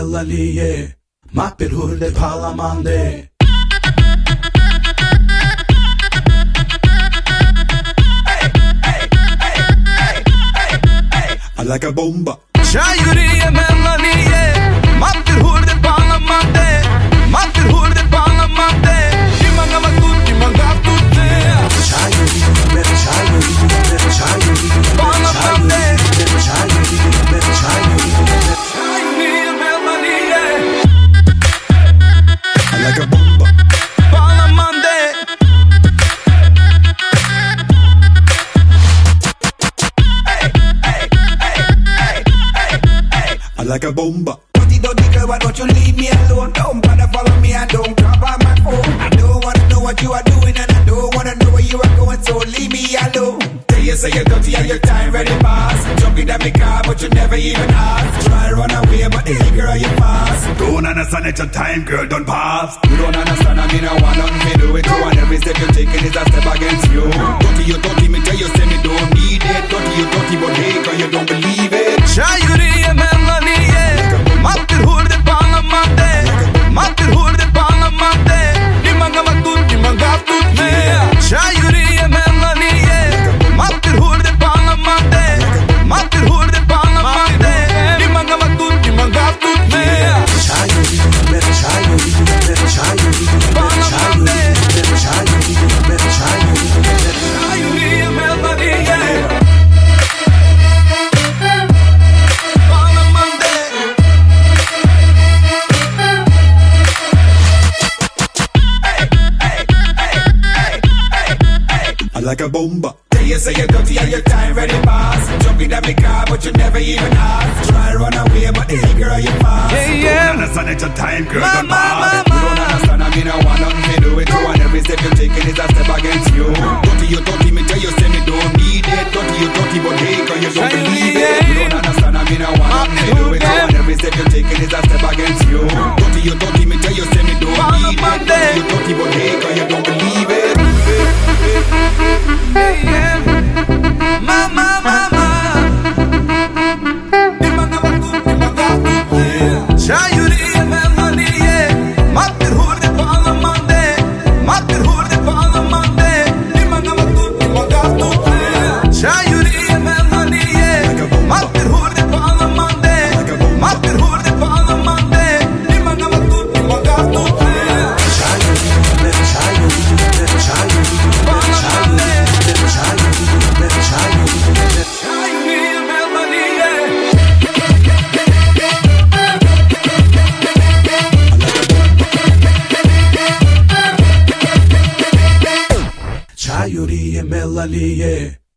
melancholie, ma per hurde palamande. I like a bomba. Çayuriye melanije, ma per hurde palamande, ma per hurde palamande. Ti mancava tutti, mancava tutti. Çayuriye Palamande. Çayuriye Çayuriye melanije, I like a bomba. palamande. I like a bomba. Dirty girl, why don't you leave me alone? Don't bother follow me and don't grab on my phone. I don't wanna know what you are doing and I don't wanna know where you are going, so leave me alone. Tell you say you're dirty and your time ready pass. Jumping at me car but you never even ask. Try run away but hey girl you fast. Don't understand that your time, girl, don't pass. You don't understand, I mean I want nothing to do with you. And every step you're taking is a step against you. Dirty, me tell you say me don't need it. Dirty, but hey girl you don't believe it. Çayuriye melanije, ma per hurde palamande, ma per hurde palamande. Ti mancava tutti, mancava tutti. Çayuriye melanije, ma per hurde palamande, ma per hurde palamande. Ti mancava tutti, mancava tutti. Çayuriye melanije. I like a bomba. Tell you say you're dirty and your time ready pass. Jumping at me car but you never even ask. Try run away but hey girl you fast. Yeah. Don't understand that your time, girl, Ma, don't ma, pass. ma, You don't understand, I mean I want nothing to do with you. And every step you're taking is a step against you. Dirty, me tell you say me don't need it. Dirty, but hey girl you don't believe it. You don't understand, I mean I want nothing to do with you. And every step you're taking is a step against you. Dirty, me tell you say me don't need it. Dirty, but hey girl you don't believe it. Çayuriye melanije, ma per hurde palamande, ma per hurde palamande. Ti mancava tutti, mancava tutti. Çayuriye melanije, ma per hurde palamande, ma per hurde palamande. Ti mancava tutti, mancava tutti. Palamande. Çayuriye melanije. Çayuriye melanije.